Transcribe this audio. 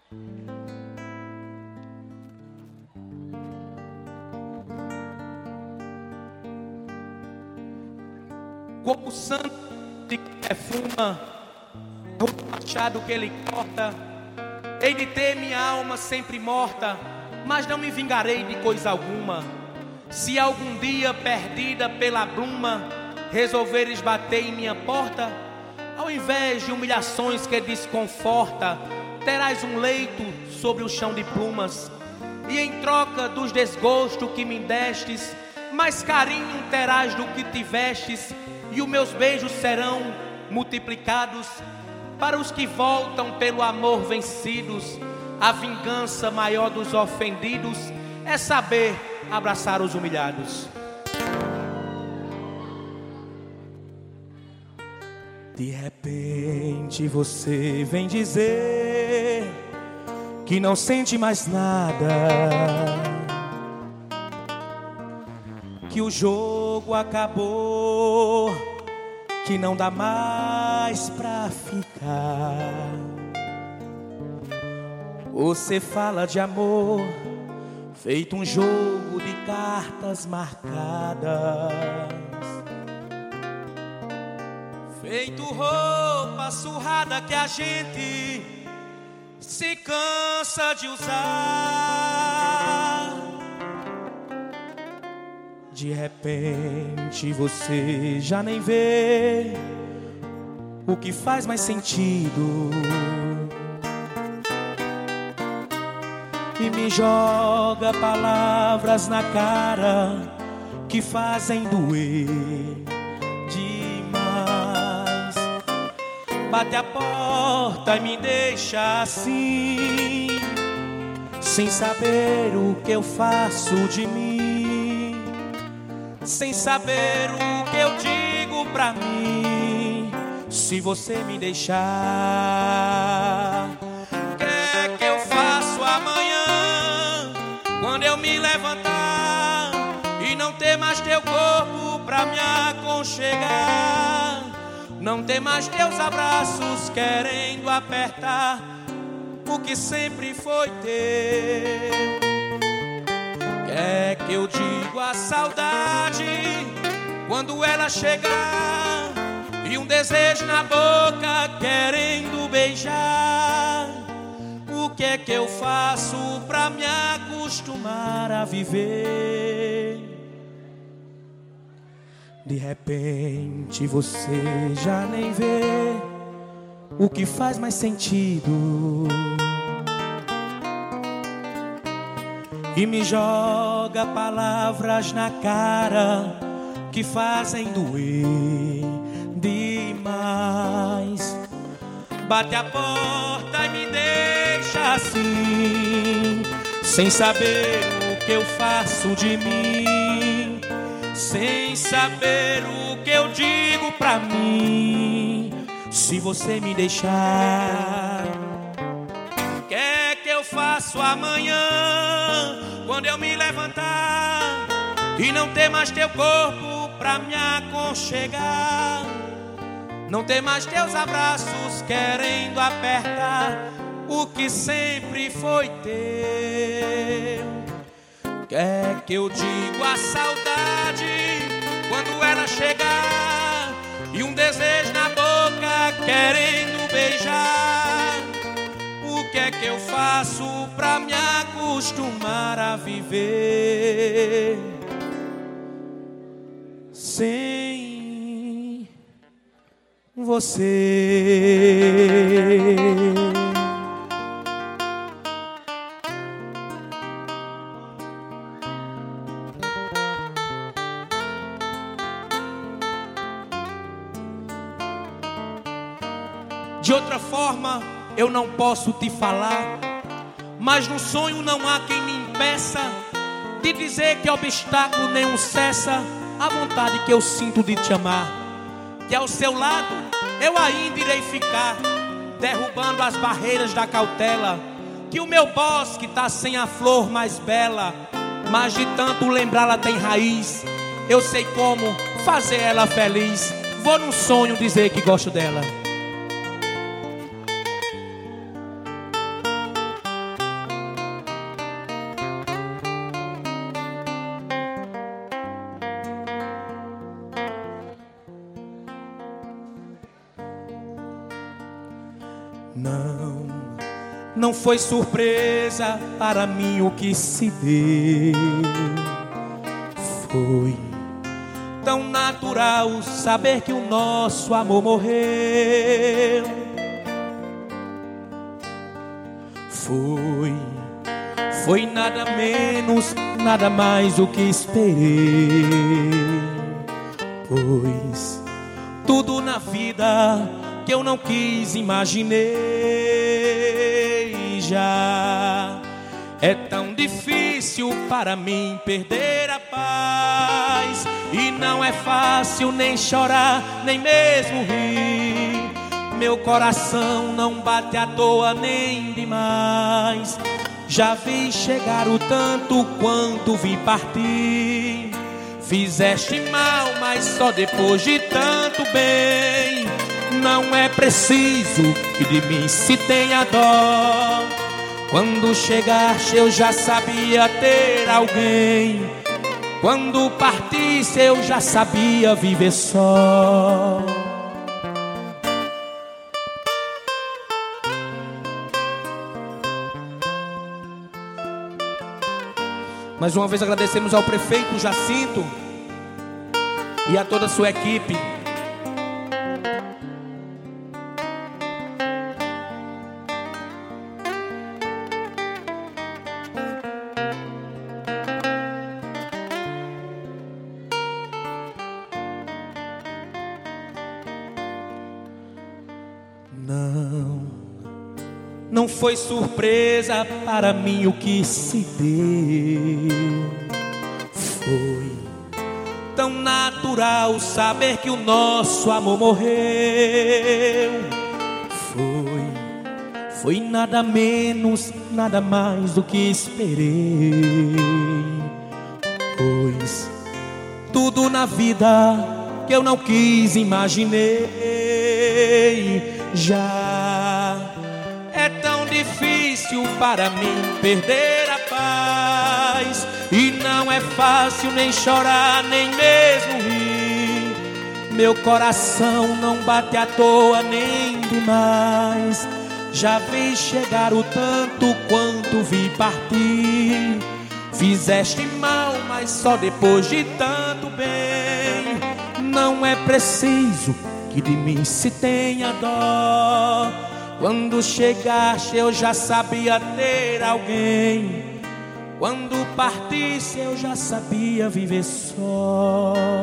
Como o santo que perfuma, o machado que ele corta, hei de ter minha alma sempre morta, mas não me vingarei de coisa alguma. Se algum dia perdida pela bruma, resolveres bater em minha porta, ao invés de humilhações que desconforta, terás um leito sobre o chão de plumas, e em troca dos desgostos que me destes, mais carinho terás do que tivestes, e os meus beijos serão multiplicados para os que voltam pelo amor vencidos. A vingança maior dos ofendidos é saber abraçar os humilhados. De repente você vem dizer que não sente mais nada, que o jogo acabou, que não dá mais pra ficar. Você fala de amor feito um jogo de cartas marcadas, feito roupa surrada que a gente se cansa de usar. De repente você já nem vê o que faz mais sentido, e me joga palavras na cara que fazem doer demais. Bate a porta e me deixa assim, sem saber o que eu faço de mim, sem saber o que eu digo pra mim. Se você me deixar, o que é que eu faço amanhã, quando eu me levantar e não ter mais teu corpo pra me aconchegar, não ter mais teus abraços querendo apertar o que sempre foi teu? Que é que eu digo à saudade quando ela chegar e um desejo na boca querendo beijar? O que é que eu faço pra me acostumar a viver? De repente você já nem vê o que faz mais sentido, e me joga palavras na cara que fazem doer demais. Bate a porta e me deixa assim, sem saber o que eu faço de mim, sem saber o que eu digo pra mim. Se você me deixar, o que é que eu faço amanhã, quando eu me levantar e não ter mais teu corpo pra me aconchegar, não ter mais teus abraços querendo apertar o que sempre foi teu? Que é que eu digo à saudade quando ela chegar e um desejo na boca querendo beijar? O que é que eu faço pra me acostumar a viver sem você? De outra forma eu não posso te falar, mas no sonho não há quem me impeça de dizer que obstáculo nenhum cessa a vontade que eu sinto de te amar. Que ao seu lado eu ainda irei ficar, derrubando as barreiras da cautela. Que o meu bosque tá sem a flor mais bela, mas de tanto lembrá-la tem raiz. Eu sei como fazer ela feliz. Vou num sonho dizer que gosto dela. Não foi surpresa para mim o que se deu. Foi tão natural saber que o nosso amor morreu. Foi nada menos, nada mais o que esperei. Pois tudo na vida que eu não quis, imaginei. Já é tão difícil para mim perder a paz, e não é fácil nem chorar, nem mesmo rir. Meu coração não bate à toa nem demais. Já vi chegar o tanto quanto vi partir. Fizeste mal, mas só depois de tanto bem. Não é preciso que de mim se tenha dó. Quando chegaste eu já sabia ter alguém. Quando partisse eu já sabia viver só. Mais uma vez agradecemos ao prefeito Jacinto e a toda a sua equipe. Não foi surpresa para mim o que se deu. Foi tão natural saber que o nosso amor morreu. Foi nada menos, nada mais do que esperei. Pois tudo na vida que eu não quis, imaginei. Já é tão difícil para mim perder a paz, e não é fácil nem chorar, nem mesmo rir. Meu coração não bate à toa nem demais. Já vi chegar o tanto quanto vi partir. Fizeste mal, mas só depois de tanto bem. Não é preciso que de mim se tenha dó. Quando chegaste eu já sabia ter alguém. Quando partisse eu já sabia viver só.